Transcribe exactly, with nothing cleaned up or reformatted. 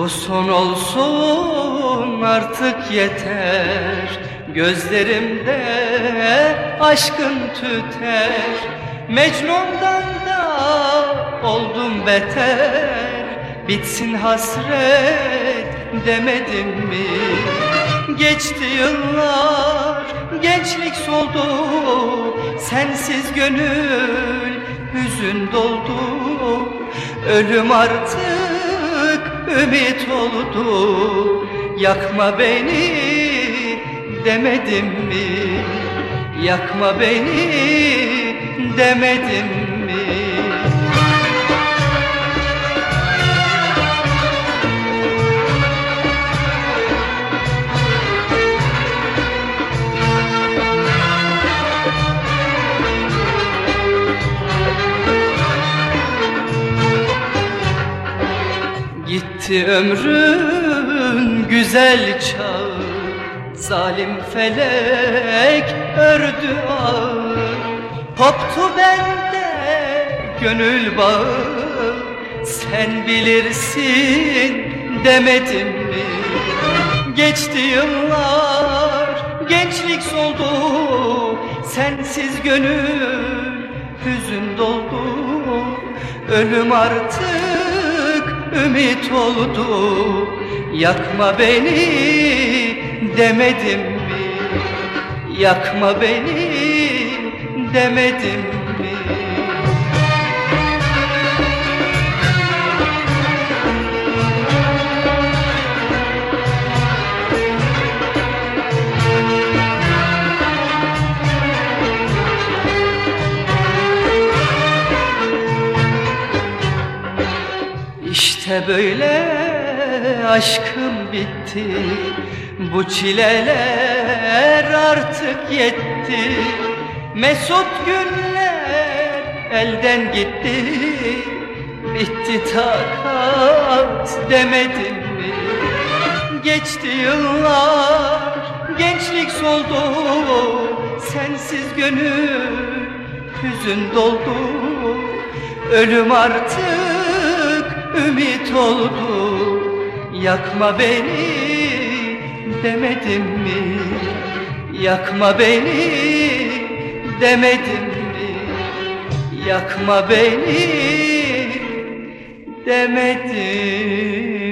Bu son olsun artık yeter, gözlerimde aşkın tüter. Mecnun'dan da oldum beter, bitsin hasret demedim mi? Geçti yıllar, gençlik soldu, sensiz gönül hüzün doldu. Ölüm artık ümit oldu, yakma beni demedim mi? Yakma beni demedim mi? Gitti ömrün güzel çağı, zalim felek ördü ağı. Koptu bende gönül bağı, sen bilirsin demedim mi? Geçti yıllar, gençlik soldu, sensiz gönül hüzün doldu. Ölüm artık ümit oldu, yakma beni demedim mi? Yakma beni demedim mi? İşte böyle aşkım bitti, bu çileler artık yetti. Mesut günler elden gitti, bitti takat demedim mi? Geçti yıllar, gençlik soldu, sensiz gönül hüzün doldu. Ölüm artık ümit oldu, yakma beni demedim mi? Yakma beni demedim mi? Yakma beni demedim